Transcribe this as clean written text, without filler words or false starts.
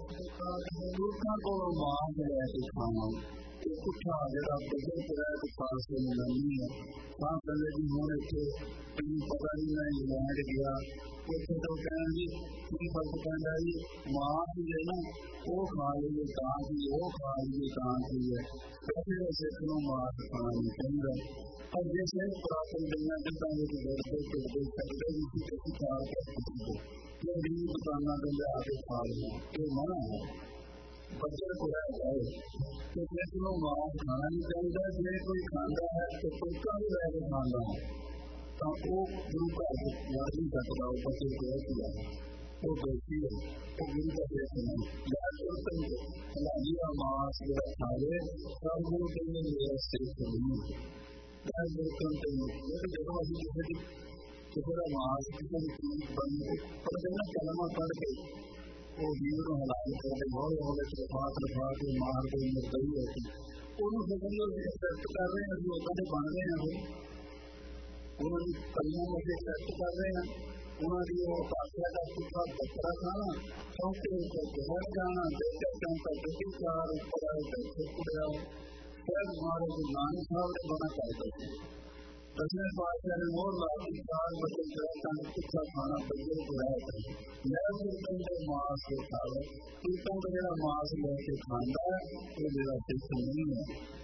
लोगों को मांग लैके खाना पुठा जरा बजट है पास नहीं है वहाँ कहते जी हूँ इतने पता नहीं मैं इंग्लैंड गया उत्थे तो कहने की फर्क पैदा जी मांस है ना वो खा लीए वो खा लीए है वैसे सिख को मांस खाना नहीं चाहिए और जैसे पुरातन दुनिया जिदा लड़ते फिरते सकते किसी चार जो भी दुकाना पर लिया के खा लिया ये मना है बच्चे को है तो जिस मांस खाना नहीं चाहिए जे कोई खाता है तो फुलका भी लैके खाना है तो वो गुरु घर याद नहीं सकता वो बच्चे को किया वो बेटी है वो गुरु का देश नहीं हलालिया मांस जरा खा ले सब गुरु के लिए मेरा श्रेष्ठ नहीं है जब अभी किसी का मांस किसी चीज बन पर कहना कलमा पढ़ के वो जीव को हलाल करके हौले हौले से हाथ रखा के मार के निर्दयी होती उन्होंने एक्सेप्ट कर रहे हैं जो कदे बन रहे हैं उन्होंने कलियों में एक्सेप्ट कर रहे हैं उन्होंने वो पासिया का पुठा बकरा खाना चौके ऊपर घर जाना बेटे का दुखी कार ऊपर आए बैठे उड़ाओ फिर हमारे जो नानी साहब ने बना करते दसवें पातशाह ने मोर लाती चार बच्चे पुठा खाना बच्चे उड़ाया मैं कीर्तन के मांस को खा लो कीर्तन का जरा मांस लेके खाना है वो मेरा सिख नहीं है